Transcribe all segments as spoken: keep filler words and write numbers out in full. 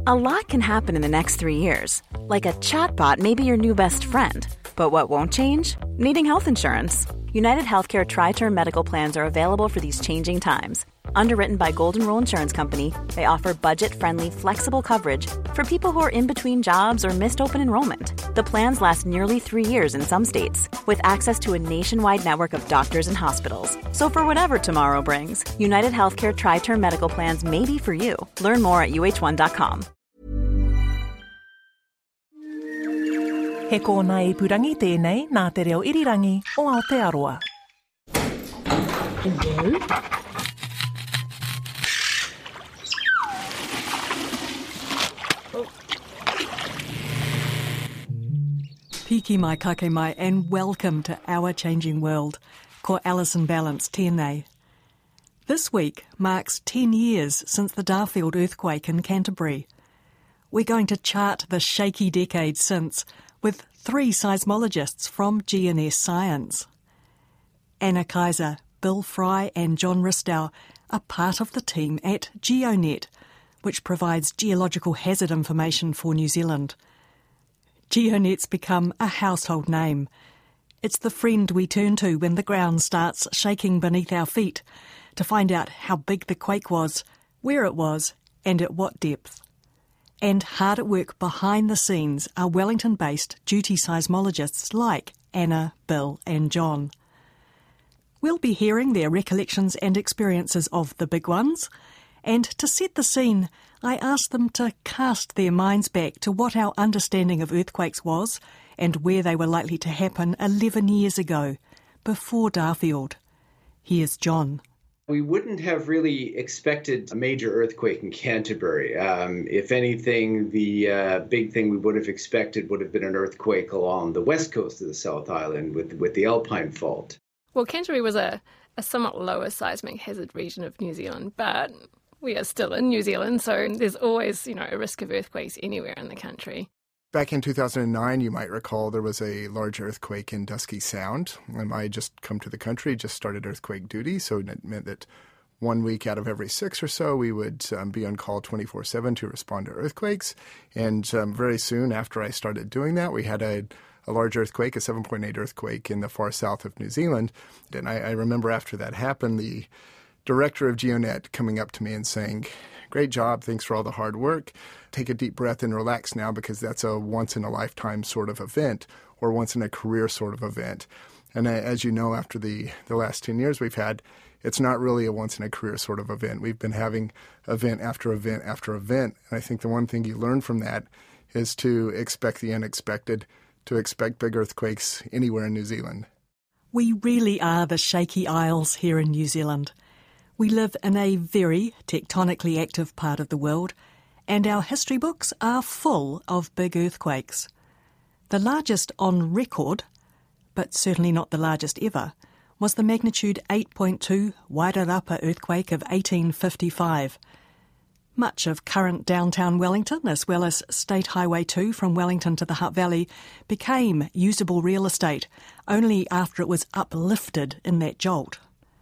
A lot can happen in the next three years. Like a chatbot may be your new best friend. But what won't change? Needing health insurance. United Healthcare Tri-Term Medical Plans are available for these changing times. Underwritten by Golden Rule Insurance Company, they offer budget-friendly, flexible coverage for people who are in between jobs or missed open enrollment. The plans last nearly three years in some states, with access to a nationwide network of doctors and hospitals. So for whatever tomorrow brings, United Healthcare Tri-Term Medical Plans may be for you. Learn more at U H one dot com. He kōna I purangi tēnei nā te reo irirangi o Aotearoa. Hello? Piki mai kake mai and welcome to Our Changing World. Ko Alison Ballance tēnei. This week marks ten years since the Darfield earthquake in Canterbury. We're going to chart the shaky decade since with three seismologists from G N S Science. Anna Kaiser, Bill Fry and John Ristow are part of the team at GeoNet, which provides geological hazard information for New Zealand. GeoNet's become a household name. It's the friend we turn to when the ground starts shaking beneath our feet to find out how big the quake was, where it was, and at what depth. And hard at work behind the scenes are Wellington-based duty seismologists like Anna, Bill and John. We'll be hearing their recollections and experiences of the big ones, and to set the scene, I asked them to cast their minds back to what our understanding of earthquakes was and where they were likely to happen eleven years ago, before Darfield. Here's John. We wouldn't have really expected a major earthquake in Canterbury. Um, if anything, the uh, big thing we would have expected would have been an earthquake along the west coast of the South Island with, with the Alpine Fault. Well, Canterbury was a, a somewhat lower seismic hazard region of New Zealand, but we are still in New Zealand, so there's always, you know, a risk of earthquakes anywhere in the country. Back in two thousand nine, you might recall, there was a large earthquake in Dusky Sound. Um, I had just come to the country, just started earthquake duty, so it meant that one week out of every six or so, we would um, be on call twenty-four seven to respond to earthquakes. And um, very soon after I started doing that, we had a, a large earthquake, a seven point eight earthquake in the far south of New Zealand. And I, I remember after that happened, the director of GeoNet coming up to me and saying, "Great job, thanks for all the hard work. Take a deep breath and relax now because that's a once-in-a-lifetime sort of event or once-in-a-career sort of event." And as you know, after the, the last ten years we've had, it's not really a once-in-a-career sort of event. We've been having event after event after event. And I think the one thing you learn from that is to expect the unexpected, to expect big earthquakes anywhere in New Zealand. We really are the shaky isles here in New Zealand. We live in a very tectonically active part of the world, and our history books are full of big earthquakes. The largest on record, but certainly not the largest ever, was the magnitude eight point two Wairarapa earthquake of eighteen fifty-five. Much of current downtown Wellington, as well as State Highway two from Wellington to the Hutt Valley, became usable real estate only after it was uplifted in that jolt.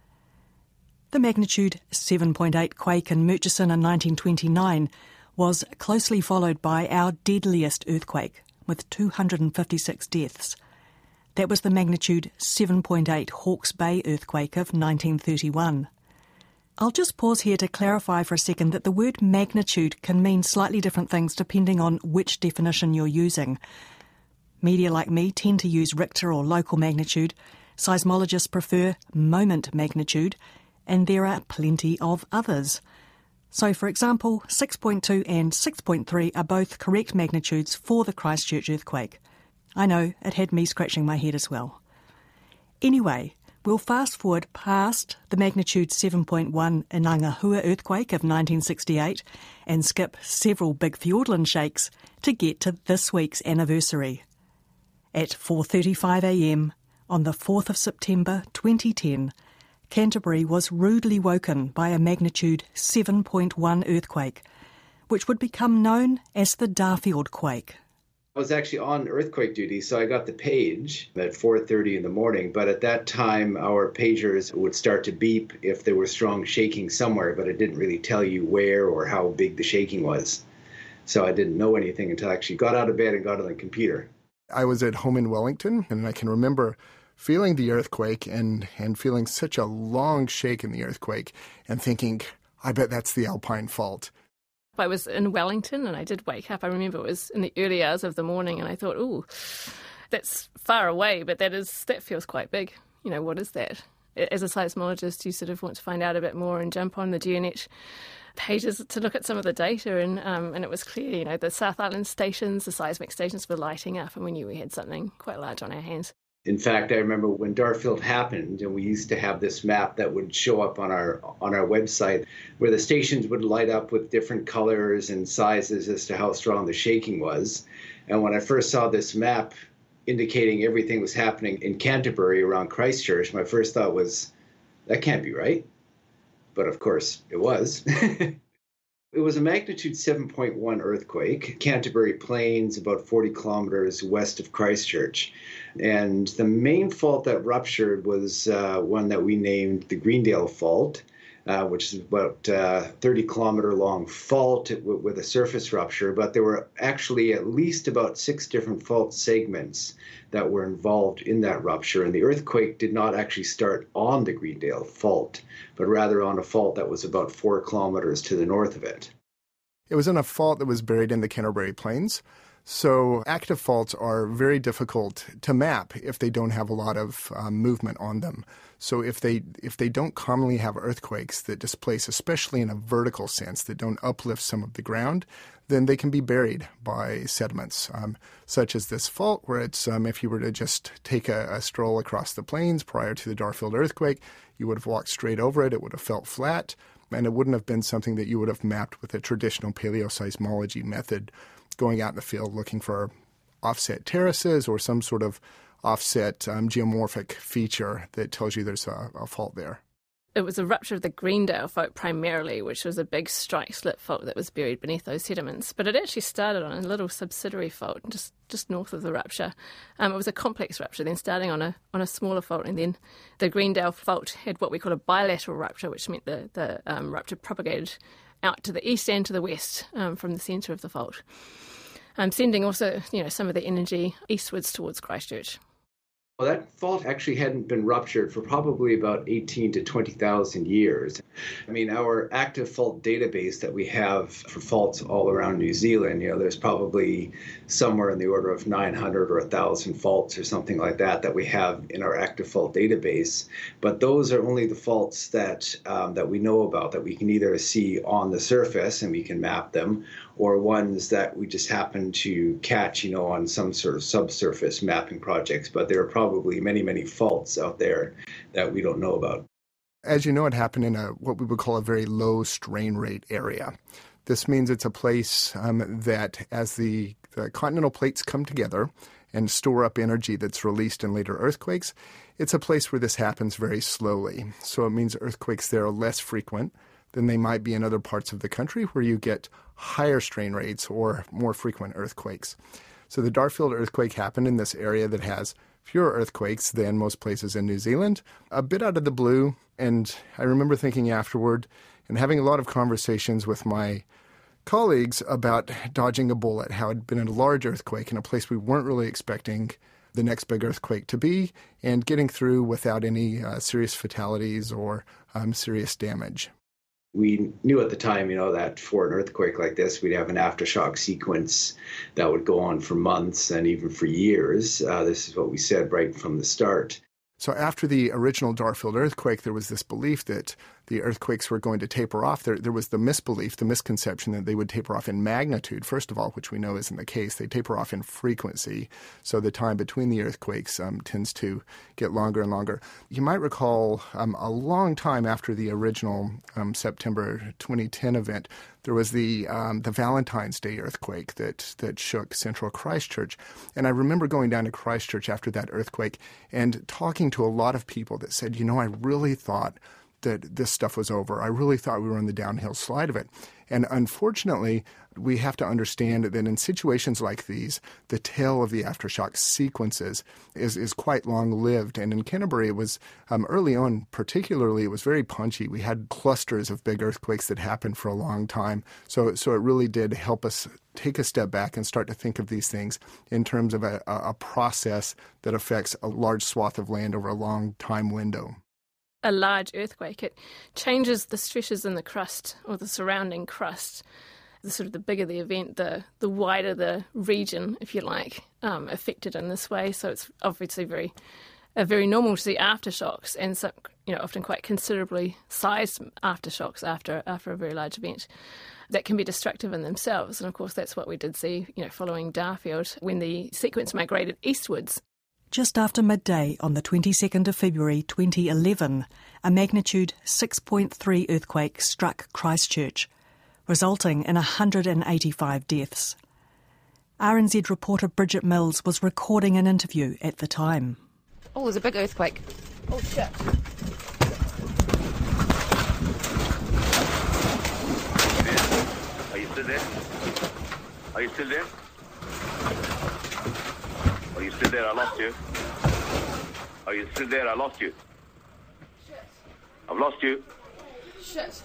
The magnitude seven point eight quake in Murchison in nineteen twenty-nine was closely followed by our deadliest earthquake, with two hundred fifty-six deaths. That was the magnitude seven point eight Hawke's Bay earthquake of nineteen thirty-one. I'll just pause here to clarify for a second that the word magnitude can mean slightly different things depending on which definition you're using. Media like me tend to use Richter or local magnitude. Seismologists prefer moment magnitude, and there are plenty of others. So, for example, six point two and six point three are both correct magnitudes for the Christchurch earthquake. I know, it had me scratching my head as well. Anyway, we'll fast forward past the magnitude seven point one Inangahua earthquake of nineteen sixty-eight and skip several big Fiordland shakes to get to this week's anniversary. At four thirty-five a m on the fourth of September twenty ten, Canterbury was rudely woken by a magnitude seven point one earthquake, which would become known as the Darfield quake. I was actually on earthquake duty, so I got the page at four thirty in the morning, but at that time our pagers would start to beep if there was strong shaking somewhere, but it didn't really tell you where or how big the shaking was. So I didn't know anything until I actually got out of bed and got on the computer. I was at home in Wellington, and I can remember feeling the earthquake and, and feeling such a long shake in the earthquake and thinking, I bet that's the Alpine Fault. I was in Wellington and I did wake up. I remember it was in the early hours of the morning and I thought, ooh, that's far away, but that is that feels quite big. You know, what is that? As a seismologist, you sort of want to find out a bit more and jump on the GeoNet pages to look at some of the data, and um, and it was clear, you know, the South Island stations, the seismic stations were lighting up, and we knew we had something quite large on our hands. In fact, I remember when Darfield happened, and we used to have this map that would show up on our on our website, where the stations would light up with different colors and sizes as to how strong the shaking was. And when I first saw this map indicating everything was happening in Canterbury around Christchurch, my first thought was, that can't be right. But of course, it was. It was a magnitude seven point one earthquake, Canterbury Plains, about forty kilometers west of Christchurch. And the main fault that ruptured was uh, one that we named the Greendale Fault, uh, which is about a thirty kilometer long fault w- with a surface rupture. But there were actually at least about six different fault segments that were involved in that rupture. And the earthquake did not actually start on the Greendale Fault, but rather on a fault that was about four kilometers to the north of it. It was in a fault that was buried in the Canterbury Plains. So active faults are very difficult to map if they don't have a lot of um, movement on them. So if they if they don't commonly have earthquakes that displace, especially in a vertical sense, that don't uplift some of the ground, then they can be buried by sediments, um, such as this fault, where it's um, if you were to just take a, a stroll across the plains prior to the Darfield earthquake, you would have walked straight over it, it would have felt flat, and it wouldn't have been something that you would have mapped with a traditional paleoseismology method, going out in the field looking for offset terraces or some sort of offset um, geomorphic feature that tells you there's a, a fault there. It was a rupture of the Greendale Fault primarily, which was a big strike-slip fault that was buried beneath those sediments. But it actually started on a little subsidiary fault just, just north of the rupture. Um, it was a complex rupture, then starting on a on a smaller fault. And then the Greendale Fault had what we call a bilateral rupture, which meant the, the um, rupture propagated out to the east and to the west um, from the centre of the fault, um, sending also, you know, some of the energy eastwards towards Christchurch. Well, that fault actually hadn't been ruptured for probably about eighteen to twenty thousand years. I mean, our active fault database that we have for faults all around New Zealand, you know, there's probably somewhere in the order of nine hundred or one thousand faults or something like that that we have in our active fault database. But those are only the faults that um, that we know about, that we can either see on the surface and we can map them, or ones that we just happen to catch, you know, on some sort of subsurface mapping projects. But there are probably many, many faults out there that we don't know about. As you know, it happened in a what we would call a very low strain rate area. This means it's a place um, that as the, the continental plates come together and store up energy that's released in later earthquakes, it's a place where this happens very slowly. So it means earthquakes there are less frequent than they might be in other parts of the country where you get higher strain rates or more frequent earthquakes. So the Darfield earthquake happened in this area that has fewer earthquakes than most places in New Zealand, a bit out of the blue. And I remember thinking afterward and having a lot of conversations with my colleagues about dodging a bullet, how it had been a large earthquake in a place we weren't really expecting the next big earthquake to be, and getting through without any uh, serious fatalities or um, serious damage. We knew at the time, you know, that for an earthquake like this, we'd have an aftershock sequence that would go on for months and even for years. Uh, this is what we said right from the start. So after the original Darfield earthquake, there was this belief that the earthquakes were going to taper off. There, there was the misbelief, the misconception that they would taper off in magnitude, first of all, which we know isn't the case. They taper off in frequency. So the time between the earthquakes um, tends to get longer and longer. You might recall um, a long time after the original um, September twenty ten event, there was the um, the Valentine's Day earthquake that that shook central Christchurch. And I remember going down to Christchurch after that earthquake and talking to a lot of people that said, you know, I really thought that this stuff was over. I really thought we were on the downhill slide of it. And unfortunately, we have to understand that in situations like these, the tail of the aftershock sequences is, is quite long-lived. And in Canterbury, it was um, early on, particularly, it was very punchy. We had clusters of big earthquakes that happened for a long time. So, so it really did help us take a step back and start to think of these things in terms of a, a process that affects a large swath of land over a long time window. A large earthquake, it changes the stresses in the crust or the surrounding crust. The sort of the bigger the event, the the wider the region, if you like, um, affected in this way. So it's obviously very, uh, very normal to see aftershocks, and so, you know, often quite considerably sized aftershocks after after a very large event that can be destructive in themselves. And of course, that's what we did see, you know, following Darfield when the sequence migrated eastwards. Just after midday on the twenty-second of February twenty eleven, a magnitude six point three earthquake struck Christchurch, resulting in one hundred eighty-five deaths. R N Z reporter Bridget Mills was recording an interview at the time. Oh, there's a big earthquake. Oh, shit. Are you still there? Are you still there? Are you still there? I lost you. Are you still there? I lost you. Shit. I've lost you. Shit.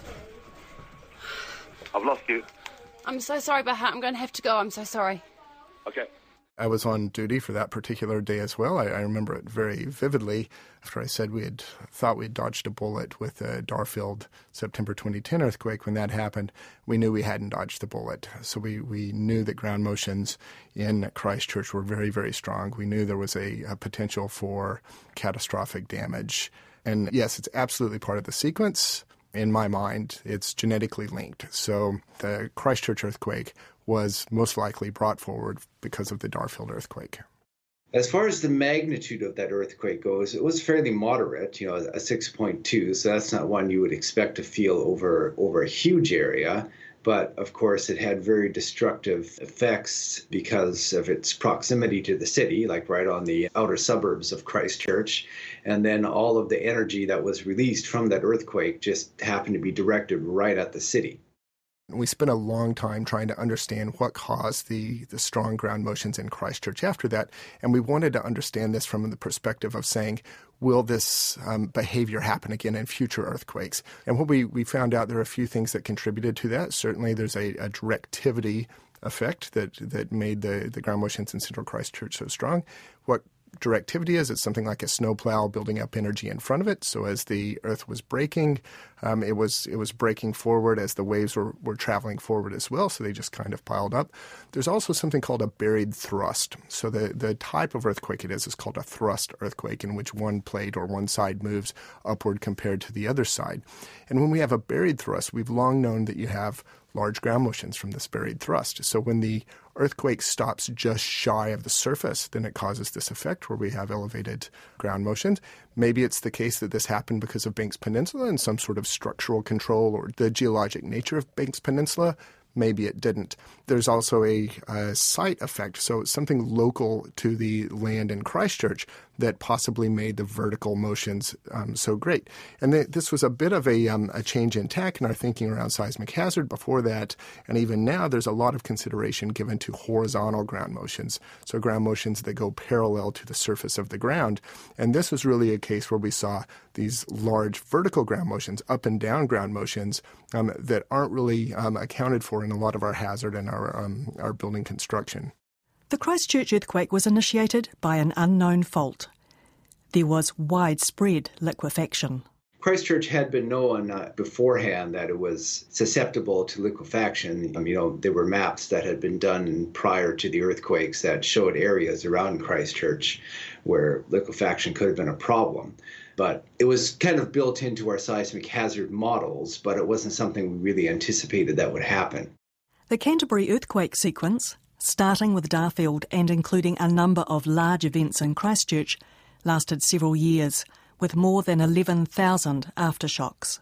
I've lost you. I'm so sorry, Baha. I'm going to have to go. I'm so sorry. Okay. I was on duty for that particular day as well. I, I remember it very vividly. After I said we had thought we had dodged a bullet with the Darfield September twenty ten earthquake, when that happened, we knew we hadn't dodged the bullet. So we, we knew that ground motions in Christchurch were very, very strong. We knew there was a, a potential for catastrophic damage. And yes, it's absolutely part of the sequence. In my mind, it's genetically linked. So the Christchurch earthquake was most likely brought forward because of the Darfield earthquake. As far as the magnitude of that earthquake goes, it was fairly moderate, you know, a six point two. So that's not one you would expect to feel over, over a huge area. But of course, it had very destructive effects because of its proximity to the city, like right on the outer suburbs of Christchurch. And then all of the energy that was released from that earthquake just happened to be directed right at the city. We spent a long time trying to understand what caused the, the strong ground motions in Christchurch after that. And we wanted to understand this from the perspective of saying, will this um, behavior happen again in future earthquakes? And what we, we found out, there are a few things that contributed to that. Certainly there's a, a directivity effect that, that made the, the ground motions in central Christchurch so strong. What directivity is, it's something like a snowplow building up energy in front of it. So as the earth was breaking, um, it was it was breaking forward as the waves were, were traveling forward as well. So they just kind of piled up. There's also something called a buried thrust. So the, the type of earthquake it is is called a thrust earthquake, in which one plate or one side moves upward compared to the other side. And when we have a buried thrust, we've long known that you have large ground motions from this buried thrust. So when the earthquake stops just shy of the surface, then it causes this effect where we have elevated ground motions. Maybe it's the case that this happened because of Banks Peninsula and some sort of structural control or the geologic nature of Banks Peninsula. Maybe it didn't. There's also a, a site effect, so it's something local to the land in Christchurch that possibly made the vertical motions um, so great. And th- this was a bit of a, um, a change in tack in our thinking around seismic hazard. Before that, and even now, there's a lot of consideration given to horizontal ground motions, so ground motions that go parallel to the surface of the ground. And this was really a case where we saw these large vertical ground motions, up and down ground motions, um, that aren't really um, accounted for in a lot of our hazard and our, um, our building construction. The Christchurch earthquake was initiated by an unknown fault. There was widespread liquefaction. Christchurch had been known uh, beforehand that it was susceptible to liquefaction. Um, you know, there were maps that had been done prior to the earthquakes that showed areas around Christchurch where liquefaction could have been a problem. But it was kind of built into our seismic hazard models, but it wasn't something we really anticipated that would happen. The Canterbury earthquake sequence, starting with Darfield and including a number of large events in Christchurch, lasted several years, with more than eleven thousand aftershocks.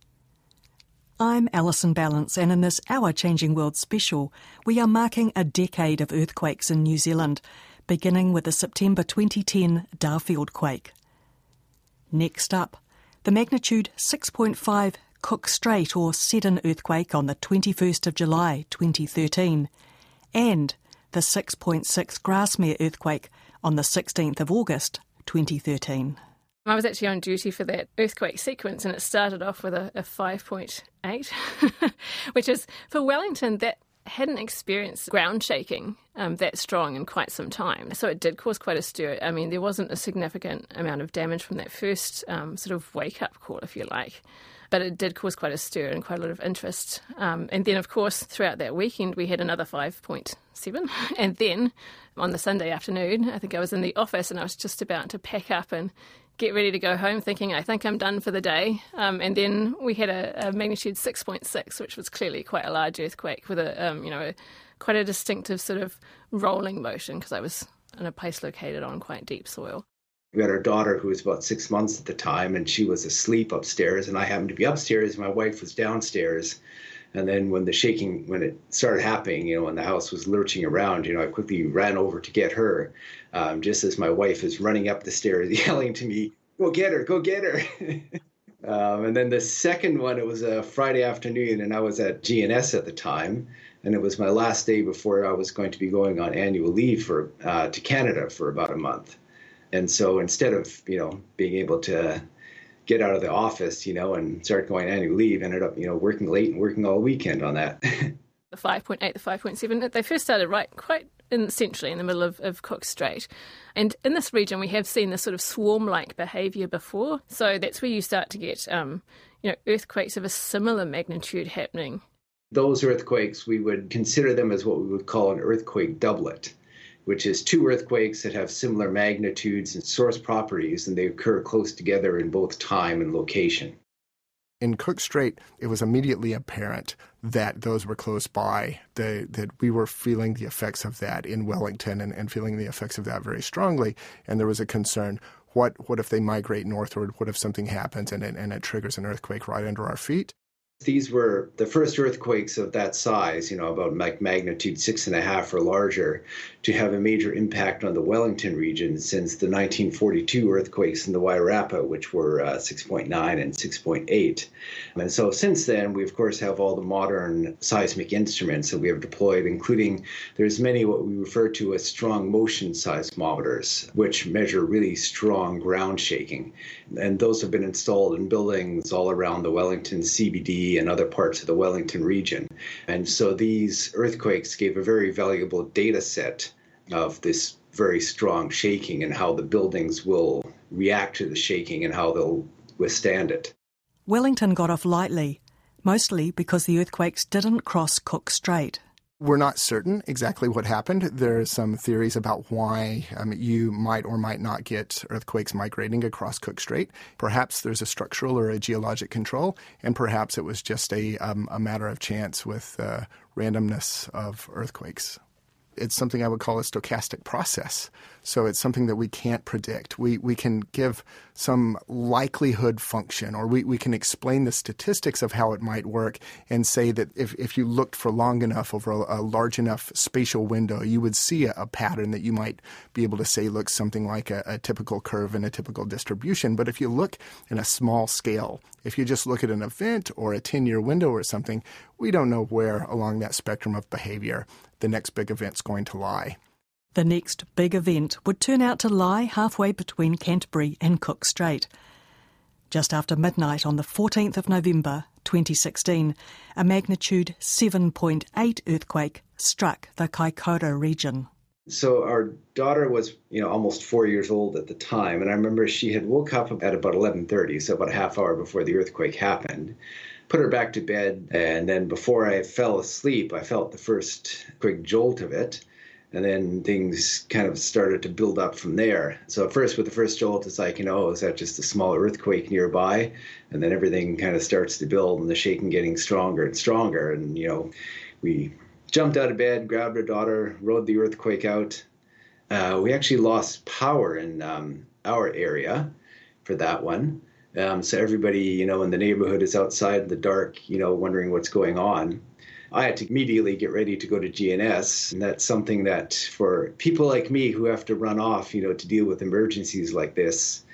I'm Alison Ballance, and in this Our Changing World special, we are marking a decade of earthquakes in New Zealand, beginning with the September twenty ten Darfield quake. Next up, the magnitude six point five Cook Strait or Seddon earthquake on the twenty-first of July twenty thirteen, and the six point six Grasmere earthquake on the sixteenth of August twenty thirteen. I was actually on duty for that earthquake sequence, and it started off with a, a five point eight, which is, for Wellington, that hadn't experienced ground shaking um, that strong in quite some time. So it did cause quite a stir. I mean, there wasn't a significant amount of damage from that first um, sort of wake-up call, if you like. But it did cause quite a stir and quite a lot of interest. Um, and then, of course, throughout that weekend, we had another five point seven. And then, on the Sunday afternoon, I think I was in the office and I was just about to pack up and get ready to go home, thinking, I think I'm done for the day. Um, and then we had a, a magnitude six point six, which was clearly quite a large earthquake with a, um, you know, a, quite a distinctive sort of rolling motion, because I was in a place located on quite deep soil. We had our daughter, who was about six months at the time, and she was asleep upstairs, and I happened to be upstairs, and my wife was downstairs. And then when the shaking, when it started happening, you know, when the house was lurching around, you know, I quickly ran over to get her, um, just as my wife is running up the stairs, yelling to me, "Go get her, go get her." um, and then the second one, it was a Friday afternoon, and I was at G N S at the time, and it was my last day before I was going to be going on annual leave for uh, to Canada for about a month. And so instead of, you know, being able to get out of the office, you know, and start going annual leave, ended up, you know, working late and working all weekend on that. The five point eight, the five point seven, they first started right quite in, centrally in the middle of, of Cook Strait. And in this region, we have seen this sort of swarm-like behaviour before. So that's where you start to get, um, you know, earthquakes of a similar magnitude happening. Those earthquakes, we would consider them as what we would call an earthquake doublet, which is two earthquakes that have similar magnitudes and source properties, and they occur close together in both time and location. In Cook Strait, it was immediately apparent that those were close by, the, that we were feeling the effects of that in Wellington and, and feeling the effects of that very strongly. And there was a concern, what what if they migrate northward? What if something happens and it, and it triggers an earthquake right under our feet? These were the first earthquakes of that size, you know, about like magnitude six and a half or larger, to have a major impact on the Wellington region since the nineteen forty-two earthquakes in the Wairarapa, which were uh, six point nine and six point eight. And so since then, we, of course, have all the modern seismic instruments that we have deployed, including there's many what we refer to as strong motion seismometers, which measure really strong ground shaking. And those have been installed in buildings all around the Wellington C B D and other parts of the Wellington region. And so these earthquakes gave a very valuable data set of this very strong shaking and how the buildings will react to the shaking and how they'll withstand it. Wellington got off lightly, mostly because the earthquakes didn't cross Cook Strait. We're not certain exactly what happened. There are some theories about why um, you might or might not get earthquakes migrating across Cook Strait. Perhaps there's a structural or a geologic control, and perhaps it was just a, um, a matter of chance with uh, randomness of earthquakes. It's something I would call a stochastic process. So it's something that we can't predict. We we can give some likelihood function, or we, we can explain the statistics of how it might work and say that if, if you looked for long enough over a, a large enough spatial window, you would see a, a pattern that you might be able to say looks something like a, a typical curve and a typical distribution. But if you look in a small scale, if you just look at an event or a ten-year window or something, we don't know where along that spectrum of behavior the next big event's going to lie. The next big event would turn out to lie halfway between Canterbury and Cook Strait. Just after midnight on the fourteenth of November twenty sixteen, a magnitude seven point eight earthquake struck the Kaikoura region. So our daughter was, you know, almost four years old at the time, and I remember she had woke up at about eleven thirty, so about a half hour before the earthquake happened. Put her back to bed, and then before I fell asleep, I felt the first quick jolt of it, and then things kind of started to build up from there. So at first, with the first jolt, it's like, you know, is that just a small earthquake nearby? And then everything kind of starts to build, and the shaking getting stronger and stronger. And, you know, we jumped out of bed, grabbed our daughter, rode the earthquake out. Uh, we actually lost power in um, our area for that one. Um, so everybody, you know, in the neighborhood is outside in the dark, you know, wondering what's going on. I had to immediately get ready to go to G N S. And that's something that for people like me who have to run off, you know, to deal with emergencies like this,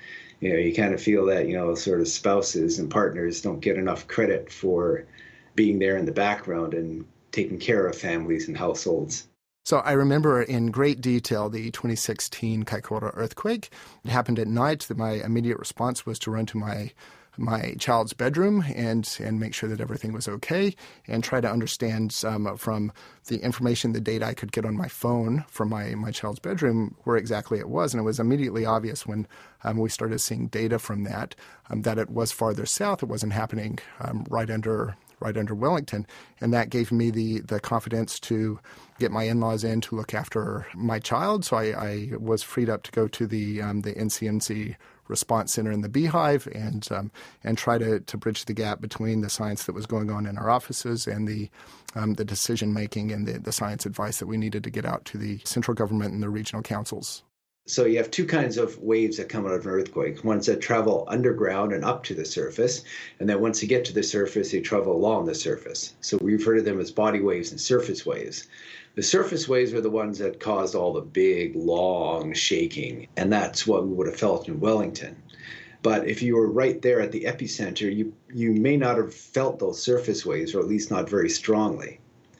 You know, you kind of feel that, you know, sort of spouses and partners don't get enough credit for being there in the background and taking care of families and households. So I remember in great detail the twenty sixteen Kaikoura earthquake. It happened at night. My immediate response was to run to my my child's bedroom and and make sure that everything was okay and try to understand um, from the information, the data I could get on my phone from my, my child's bedroom where exactly it was. And it was immediately obvious when um, we started seeing data from that um, that it was farther south. It wasn't happening um, right under right under Wellington. And that gave me the, the confidence to get my in-laws in to look after my child. So I, I was freed up to go to the um, the N C M C response center in the Beehive and um, and try to, to bridge the gap between the science that was going on in our offices and the um, the decision making and the, the science advice that we needed to get out to the central government and the regional councils. So you have two kinds of waves that come out of an earthquake. Ones that travel underground and up to the surface, and then once you get to the surface, they travel along the surface. So we refer to them as body waves and surface waves. The surface waves are the ones that caused all the big, long shaking, and that's what we would have felt in Wellington. But if you were right there at the epicenter, you, you may not have felt those surface waves, or at least not very strongly.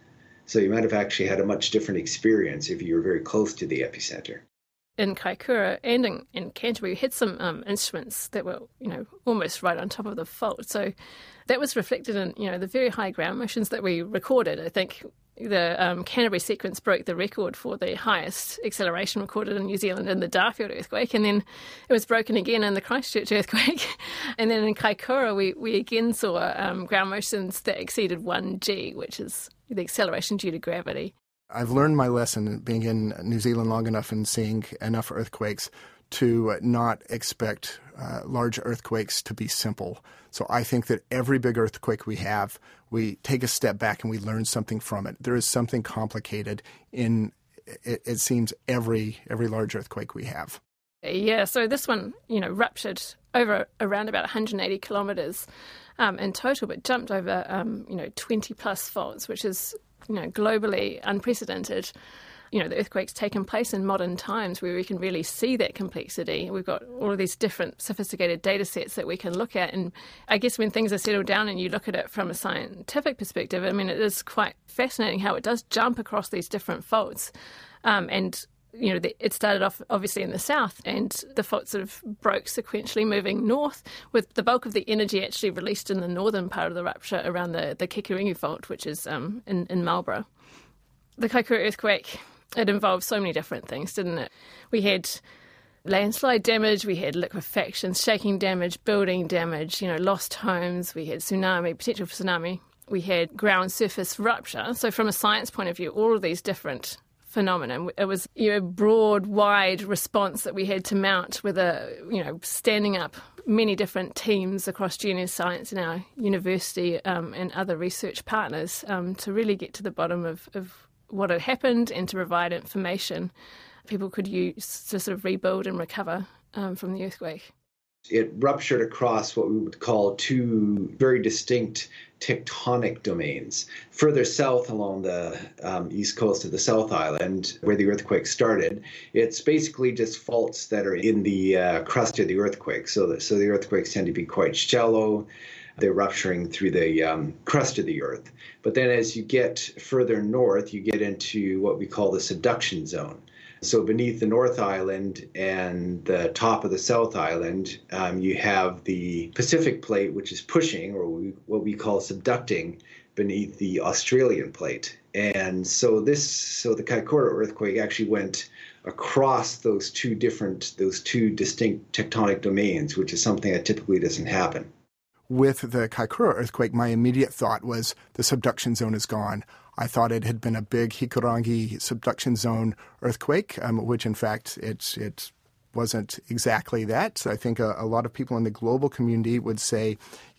So you might have actually had a much different experience if you were very close to the epicenter. In Kaikoura and in, in Canterbury, we had some um, instruments that were, you know, almost right on top of the fault. So that was reflected in, you know, the very high ground motions that we recorded. I think the um, Canterbury sequence broke the record for the highest acceleration recorded in New Zealand in the Darfield earthquake, and then it was broken again in the Christchurch earthquake. And then in Kaikoura, we, we again saw um, ground motions that exceeded one G, which is the acceleration due to gravity. I've learned my lesson being in New Zealand long enough and seeing enough earthquakes to not expect uh, large earthquakes to be simple. So I think that every big earthquake we have, we take a step back and we learn something from it. There is something complicated in, it, it seems, every every large earthquake we have. Yeah, so this one, you know, ruptured over around about one hundred eighty kilometres um, in total, but jumped over, um, you know, twenty plus faults, which is, you know, globally unprecedented. You know, the earthquake's taken place in modern times where we can really see that complexity. We've got all of these different sophisticated data sets that we can look at. And I guess when things are settled down and you look at it from a scientific perspective, I mean, it is quite fascinating how it does jump across these different faults. Um, and, you know, the, it started off obviously in the south, and the fault sort of broke sequentially moving north, with the bulk of the energy actually released in the northern part of the rupture around the, the Kikuringu fault, which is um, in, in Marlborough. The Kaikoura earthquake, it involved so many different things, didn't it? We had landslide damage, we had liquefaction, shaking damage, building damage, you know, lost homes, we had tsunami, potential for tsunami, we had ground surface rupture. So from a science point of view, all of these different phenomena, it was, you know, broad, wide response that we had to mount with a, you know, standing up many different teams across junior science in our university um, and other research partners um, to really get to the bottom of, of what had happened and to provide information people could use to sort of rebuild and recover um, from the earthquake. It ruptured across what we would call two very distinct tectonic domains. Further south along the um, east coast of the South Island, where the earthquake started, it's basically just faults that are in the uh, crust of the earthquake. So, that, so the earthquakes tend to be quite shallow. They're rupturing through the um, crust of the earth. But then as you get further north, you get into what we call the subduction zone. So beneath the North Island and the top of the South Island, um, you have the Pacific plate, which is pushing, or we, what we call subducting, beneath the Australian plate. And so this, so the Kaikoura earthquake actually went across those two different, those two distinct tectonic domains, which is something that typically doesn't happen. With the Kaikoura earthquake, my immediate thought was the subduction zone is gone. I thought it had been a big Hikurangi subduction zone earthquake, um, which in fact it, it wasn't exactly that. So I think a, a lot of people in the global community would say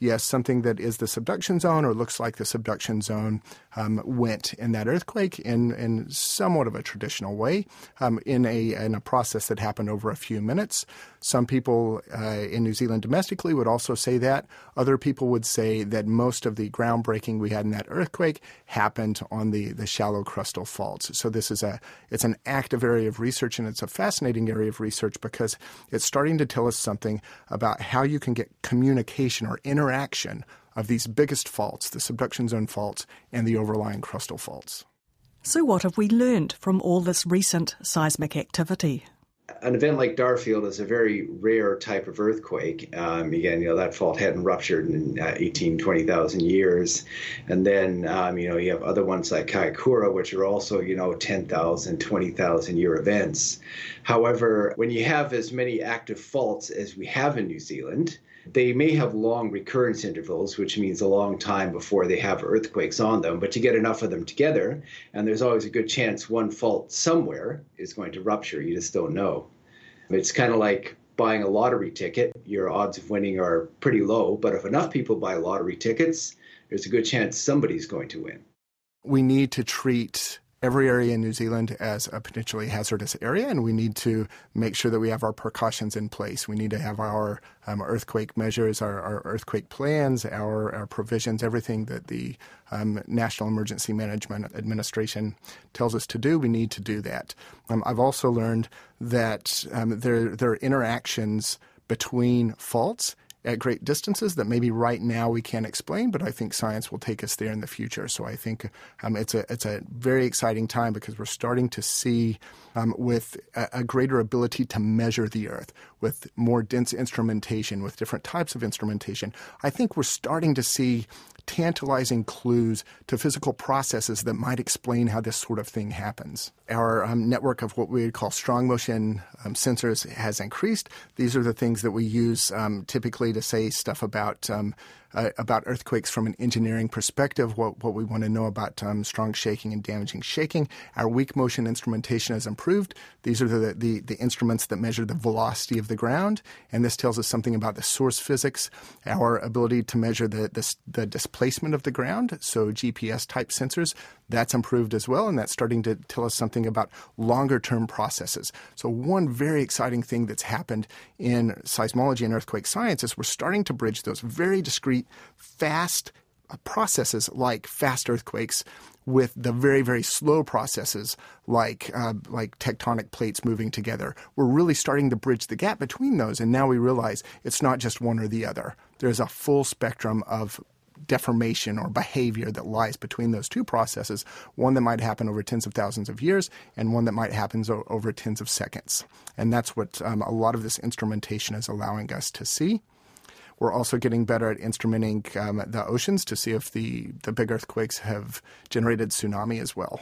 yes, something that is the subduction zone or looks like the subduction zone um, went in that earthquake in, in somewhat of a traditional way, um, in a in a process that happened over a few minutes. Some people uh, in New Zealand domestically would also say that. Other people would say that most of the groundbreaking we had in that earthquake happened on the, the shallow crustal faults. So this is a it's an active area of research, and it's a fascinating area of research because it's starting to tell us something about how you can get communication or interaction of these biggest faults, the subduction zone faults and the overlying crustal faults. So what have we learned from all this recent seismic activity? An event like Darfield is a very rare type of earthquake. Um, again, you know, that fault hadn't ruptured in uh, eighteen, twenty thousand years. And then, um, you know, you have other ones like Kaikoura, which are also, you know, ten thousand, twenty thousand year events. However, when you have as many active faults as we have in New Zealand, they may have long recurrence intervals, which means a long time before they have earthquakes on them, but you get enough of them together, and there's always a good chance one fault somewhere is going to rupture. You just don't know. It's kind of like buying a lottery ticket. Your odds of winning are pretty low, but if enough people buy lottery tickets, there's a good chance somebody's going to win. We need to treat every area in New Zealand as a potentially hazardous area, and we need to make sure that we have our precautions in place. We need to have our um, earthquake measures, our, our earthquake plans, our, our provisions, everything that the um, National Emergency Management Administration tells us to do. We need to do that. Um, I've also learned that um, there, there are interactions between faults at great distances that maybe right now we can't explain, but I think science will take us there in the future. So I think um, it's a it's a very exciting time because we're starting to see um, with a, a greater ability to measure the Earth, with more dense instrumentation, with different types of instrumentation. I think we're starting to see tantalizing clues to physical processes that might explain how this sort of thing happens. Our um, network of what we would call strong motion um, sensors has increased. These are the things that we use um, typically to say stuff about um, uh, about earthquakes from an engineering perspective, what, what we want to know about um, strong shaking and damaging shaking. Our weak motion instrumentation has improved. These are the, the, the instruments that measure the velocity of the ground, and this tells us something about the source physics, our ability to measure the, the, the displacement of the ground, so G P S-type sensors. That's improved as well, and that's starting to tell us something about longer-term processes. So one very exciting thing that's happened in seismology and earthquake science is we're starting to bridge those very discrete, fast processes like fast earthquakes with the very, very slow processes like uh, like tectonic plates moving together. We're really starting to bridge the gap between those, and now we realize it's not just one or the other. There's a full spectrum of deformation or behavior that lies between those two processes, one that might happen over tens of thousands of years and one that might happen o- over tens of seconds. And that's what um, a lot of this instrumentation is allowing us to see. We're also getting better at instrumenting um, the oceans to see if the, the big earthquakes have generated tsunami as well.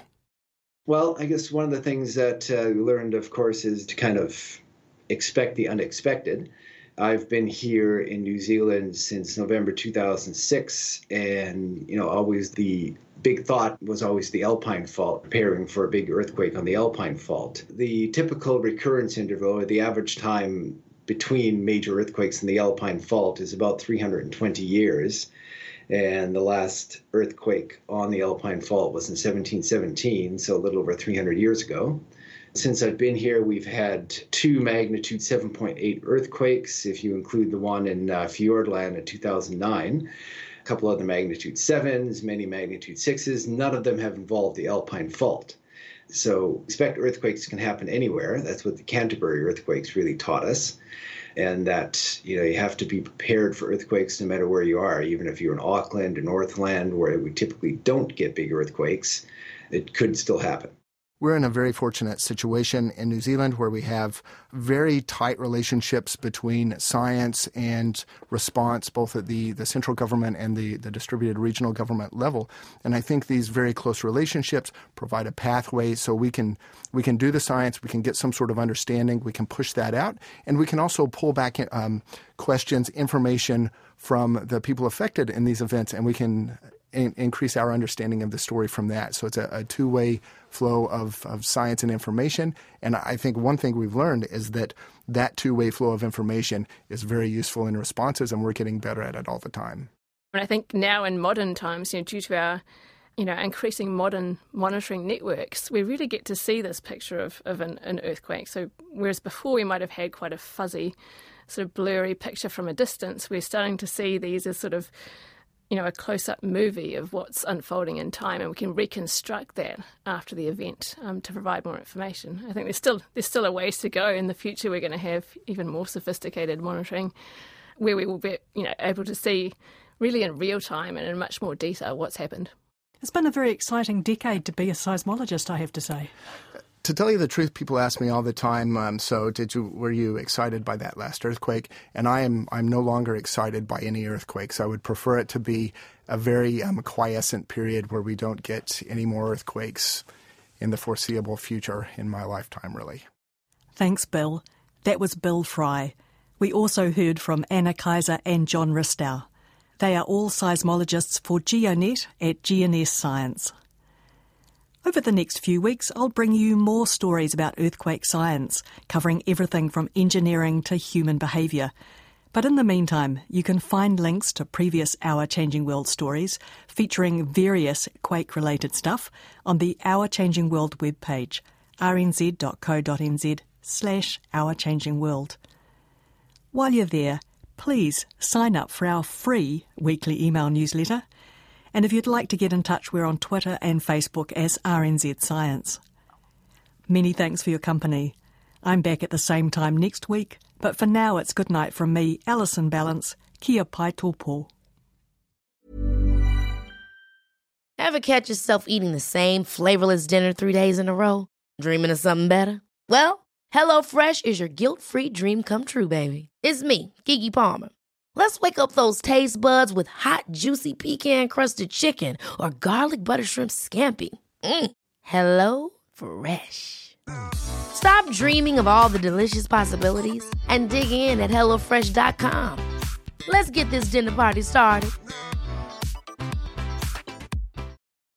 Well, I guess one of the things that uh, we learned, of course, is to kind of expect the unexpected. I've been here in New Zealand since November two thousand six, and, you know, always the big thought was always the Alpine Fault, preparing for a big earthquake on the Alpine Fault. The typical recurrence interval, or the average time between major earthquakes in the Alpine Fault, is about three hundred twenty years. And the last earthquake on the Alpine Fault was in seventeen seventeen, so a little over three hundred years ago. Since I've been here, we've had two magnitude seven point eight earthquakes, if you include the one in uh, Fiordland in two thousand nine. A couple other magnitude sevens, many magnitude sixes. None of them have involved the Alpine Fault. So expect earthquakes can happen anywhere. That's what the Canterbury earthquakes really taught us. And that, you know, you have to be prepared for earthquakes no matter where you are. Even if you're in Auckland or Northland, where we typically don't get big earthquakes, it could still happen. We're in a very fortunate situation in New Zealand where we have very tight relationships between science and response, both at the, the central government and the, the distributed regional government level. And I think these very close relationships provide a pathway so we can we can do the science, we can get some sort of understanding, we can push that out, and we can also pull back um, questions, information from the people affected in these events, and we can in, increase our understanding of the story from that. So it's a, a two-way flow of, of science and information. And I think one thing we've learned is that that two-way flow of information is very useful in responses, and we're getting better at it all the time. And I think now in modern times, you know, due to our you know, increasing modern monitoring networks, we really get to see this picture of, of an, an earthquake. So whereas before we might have had quite a fuzzy, sort of blurry picture from a distance, we're starting to see these as sort of, you know, a close-up movie of what's unfolding in time, and we can reconstruct that after the event um, to provide more information. I think there's still there's still a ways to go. In the future, we're going to have even more sophisticated monitoring where we will be, you know, able to see really in real time and in much more detail what's happened. It's been a very exciting decade to be a seismologist, I have to say. To tell you the truth, people ask me all the time, um, so did you, were you excited by that last earthquake? And I am I'm no longer excited by any earthquakes. I would prefer it to be a very um, quiescent period where we don't get any more earthquakes in the foreseeable future in my lifetime, really. Thanks, Bill. That was Bill Fry. We also heard from Anna Kaiser and John Ristow. They are all seismologists for GeoNet at G N S Science. Over the next few weeks, I'll bring you more stories about earthquake science, covering everything from engineering to human behaviour. But in the meantime, you can find links to previous Our Changing World stories featuring various quake-related stuff on the Our Changing World webpage, rnz.co.nz slash Our Changing World. While you're there, please sign up for our free weekly email newsletter. And if you'd like to get in touch, we're on Twitter and Facebook as R N Z Science. Many thanks for your company. I'm back at the same time next week, but for now it's good night from me, Alison Ballance. Kia pai tōpō. Ever catch yourself eating the same flavourless dinner three days in a row? Dreaming of something better? Well, HelloFresh is your guilt-free dream come true, baby. It's me, Keke Palmer. Let's wake up those taste buds with hot, juicy pecan-crusted chicken or garlic butter shrimp scampi. Mm. Hello Fresh. Stop dreaming of all the delicious possibilities and dig in at hello fresh dot com. Let's get this dinner party started.